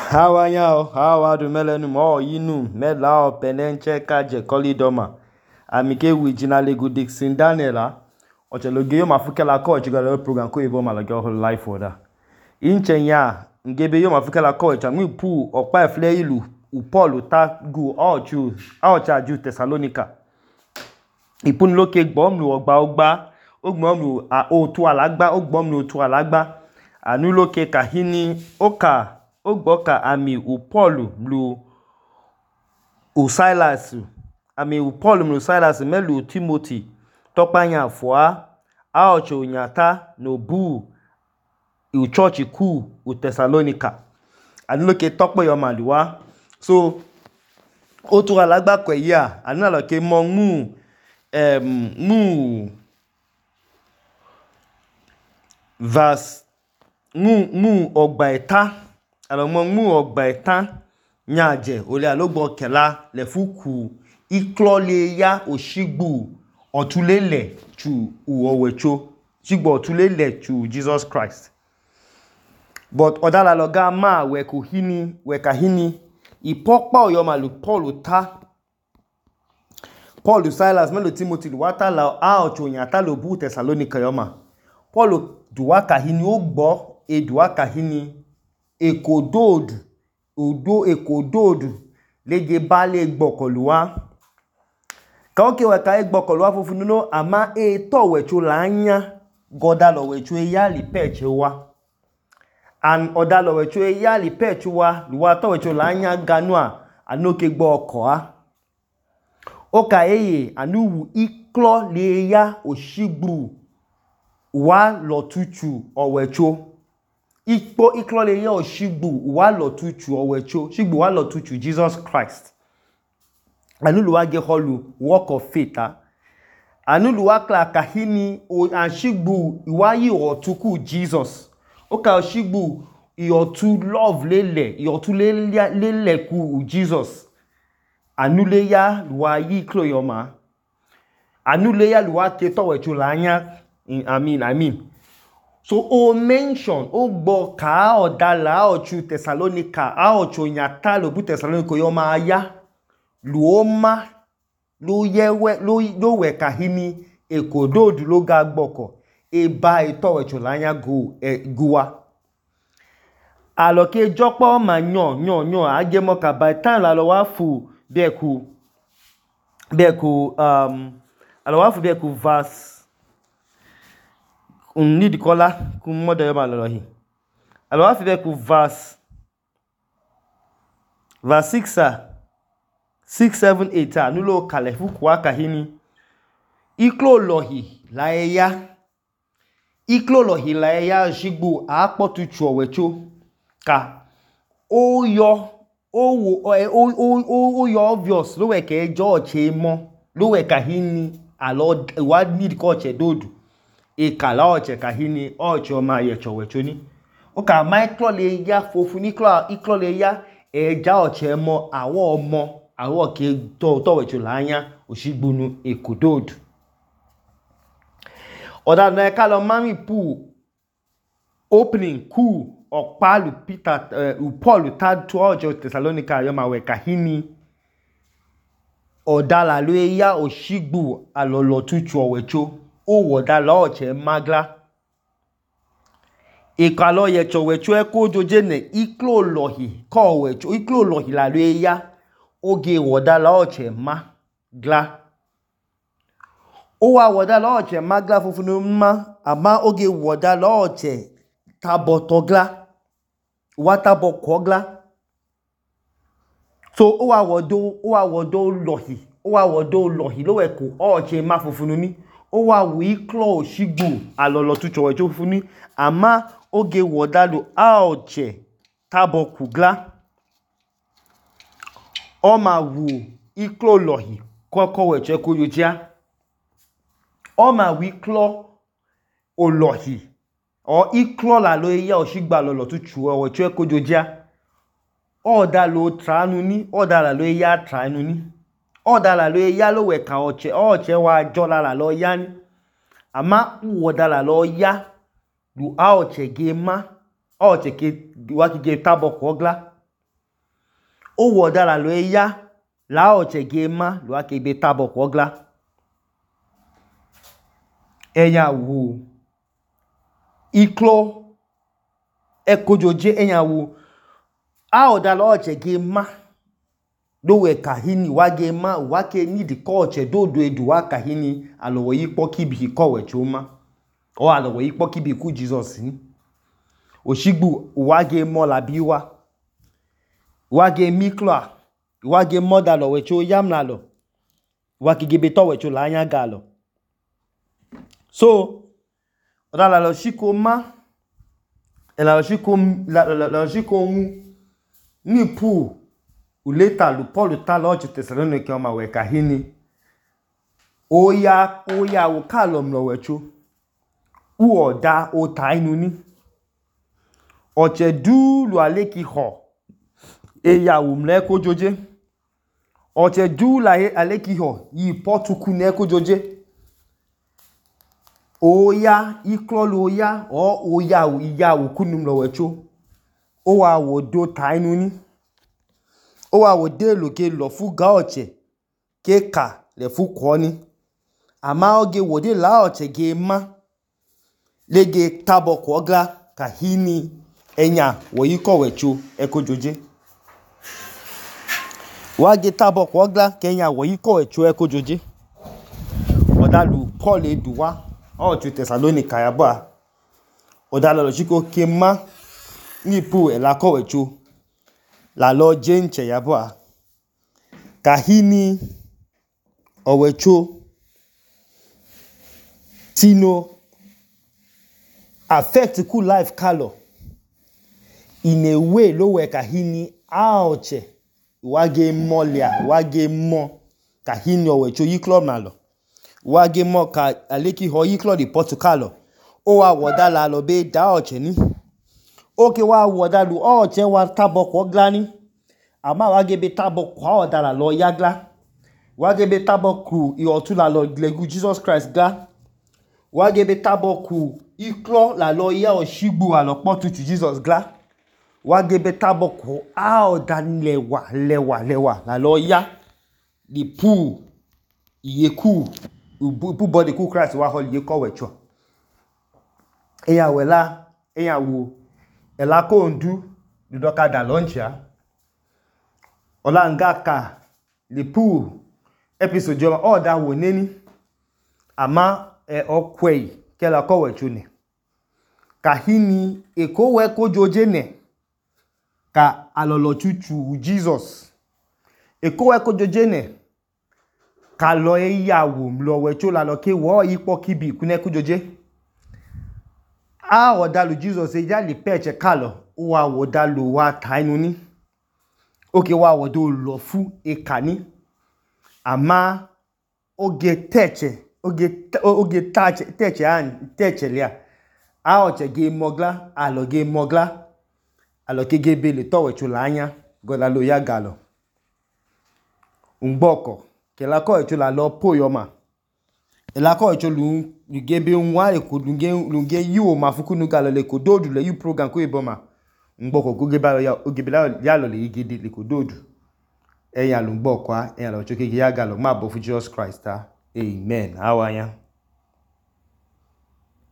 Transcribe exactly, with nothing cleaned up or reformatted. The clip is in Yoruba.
Hawa yao, hawa du melenu mo yinu mela o penenche kaje kolidoma. Amike wijina legu Dixon Daniela. Ocheloge yo mafuke la ko chigala program ko ibo malaga whole life oda. Inche ya ngebe yo mafuke la ko cha mu pu opa efle ilu u Paul ta gu ochu ocha ju Thessalonica. Ipun loke gbomlu ogba ogba ogbomlu a otu alagba ogbomlu otu alagba anu loke kahini oka ogboka ami u Paul mlu u Silas ami u Paul mlu Silas melu Timothy tokpanya foa aocho nyata no bu u church ku u Thessalonica anu loke tokpo yo maluwa so otu alagba kwe ya anu loke mo mu um mu verse mu mu ogba eta alors mo mu ogba eta nyaje ole alogbo kela le fuku iklole ya oshigbu otulele chu uowecho shigbo otulele chu Jesus Christ but odala loga ma we ko hini we ka hini ipopa oyo malu Paul ta Paul Silas melo Timothy wata la a ocho nyata lo bu Thessalonica yoma Paul duwa kahini ogbo e duwa kahini ekododu odo ekododu leje bale gbokoluwa ka oke we ka gbokoluwa fofununo ama e to wecho lanya goda lo wecho e ya li peche wa an oda lo wecho e ya li peche wa luwa to wecho lanya ganua anoke gbo oko a oka eye anuwu iklo le ya oshigbu wa lo tuchu owecho ikpo iklo le ya oshigbu wa lo tuchu owecho shigbu wa lo tuchu Jesus Christ anulu wa ge holu walk of faith ah anulu wa kla kahini o ashigbu wa yi otuku Jesus oka oshigbu iotu love lele iotu lele lele ku Jesus anule ya wa yi iklo yoma anule ya wa te to wecho lanya I mean I mean so o mention o gbo ka odala ochu Thessalonica a ocho nyata lo bu Thessalonica yo ma ya luoma lo yewe lo lo we kahini ekododu lo ga gboko e ba ito echo lanya go e guwa aloke jopo ma yan yan yan agemo ka by time la lo wa fu beku beku um alo wa fu beku verse on need kola ku modo yo ma lo hi alo wa fu beku verse verse six ah six seven eight ah nulo kalefu kwa kahini iklo lohi la eya iklo lohi la eya jigbu apotu chuowecho ka o yo o wo o o o yo obvious lo we ke George mo lo we kahini alo wa need ko che dodu e kala oche kahini ocho ma ye chowecho ni o ka micro le ya fofu ni klo iklo le ya e ja oche mo awo omo awo ke to to wecho lanya oshigbunu ekododu oda na kalo mami pu opening ku okpalu Peter uh, Paul ta to ojo Thessalonica yo ma we kahini odala lo ya oshigbu alolo tuchu owecho o woda lo oche magla ikalo ye chowecho e ko joje ne iklo lohi ko wecho iklo lohi la lo ya oge woda la oche magla o wa woda la oche magla fufunu ma ama oge woda la oche tabotogla watabo kogla so o wa wodo o wa wodo lohi o wa wodo lohi lo we ko oche ma fufunu ni o wa wi klo shigbu alolo tucho wecho fufuni ama oge woda lo oche tabokugla o ma wu iklo lohi koko wecho ko yojia o ma wi klo olohi o iklo la lo ya oshigba lolo tuchu wecho ko yojia o da lo tranu ni o da la lo ya tranu ni o da la lo ya lo we ka oche oche wa jola la lo ya ni ama wo da la lo ya lu a oche ge ma oche ke wa ki ge tabokogla o wodala lo ya la o chege ma lo akebe tabo kwogla enya wu iklo ekojoje enya wu a odala o chege ma do we kahini wage ma wake ni di koche do do edu wa kahini alowo yipo kibi ko we chuma o alowo yipo kibi ku Jesus ni oshigbu wage mo labi wa wage mikla wage moda lo we cho yamna lo wake gebe to we cho la anya galo so odala lo shiko ma ela lo shiko la lo shiko mu ni pu uleta lu Paul ta lo Thessalonike ma we kahini oya oya wo kalom lo we cho u oda o ta inu ni oche du lu aleki ho eya umle ko joje oche du la aleki ho yi potuku ne ko joje oya iklolu oya o oya iya ukunum lo wecho o wa wo do tainu ni o wa wo de loke lo fu ga oche ke ka le fu ko ni ama oge wo de la oche ge ma lege tabo ko gla kahini enya wo yiko wecho e ko joje wage tabo ko gla kenya wo yiko echo e ko joje odalu Paul eduwa o tu Thessalonica ya ba odalo lo chiko kema ni pu e la ko echo la lo jenche ya ba kahini owecho tino affect ku life color in a way lo we kahini aoche wage molia wage mo kahini owecho yi club na lo wage mo ka aleki ho yi club di Portugal o wa wodala lo be da oche ni oke wa wodalu oche wa tabo ko glani ama wage be tabo ko odala lo yagla wage be tabo ku i otula lo legu Jesus Christ ga wage be tabo ku iklo la lo ya oshigbu alopo tutu Jesus gla wage be tabo ko a odan lewa lewa lewa la lo ya di pu iyeku pu body ku Christ wa hol ye ko wecho eya wela eya wo ela ko ndu doka da launcher ola ngaka le pu episode jo o da wo neni ama e okwei kela ko wecho ni kahini eko we ko joje ne ka alolo chuchu Jesus eko we ko joje ne ka lo eyawo mlo wecho la lo ke wo ipo kibi kune ku joje a odalu Jesus e ja le peche kalo wa wodalu wa tainu ni oke wa wodo lo fu e kani ama oge teche oge oge tache teche an teche lia a oche ge mogla alo ge mogla alo ke ge bele to wecho la anya goda lo ya galo ungboko ke la ko echo la lo poyoma e la ko echo lu gebe nwa e ko lunge lunge yiwo mafukunu galo le ko dodu le yu program ko iboma ngboko go gebe ya ogebe la ya lo le igede le ko dodu e ya lu ngboko a e ya lo choke ya galo ma bo fu Jesus Christ. Amen. Awanya.